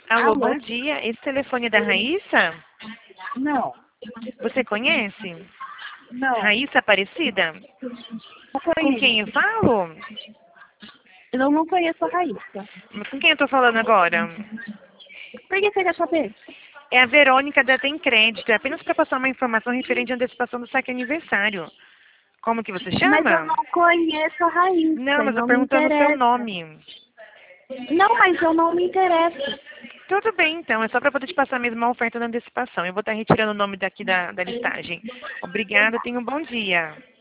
Alô, Alô? bom dia. Esse telefone é da Raíssa? Não, Você conhece? não, Raíssa Aparecida? não Com conheço. quem eu falo? Eu não conheço a Raíssa. Com quem eu tô falando agora? Por que você quer saber? É a Verônica da Tem Crédito. É apenas para passar uma informação referente à antecipação do saque aniversário. Como que você Mas eu chama? não conheço a Não, Raíssa e mas eu não me perguntando o seu interessa. nome. Não, mas eu não me interesso. Tudo bem, então. É só para poder te passar mesmo a oferta da antecipação. Eu vou estar retirando o nome daqui da listagem. Obrigada, tenha um bom dia.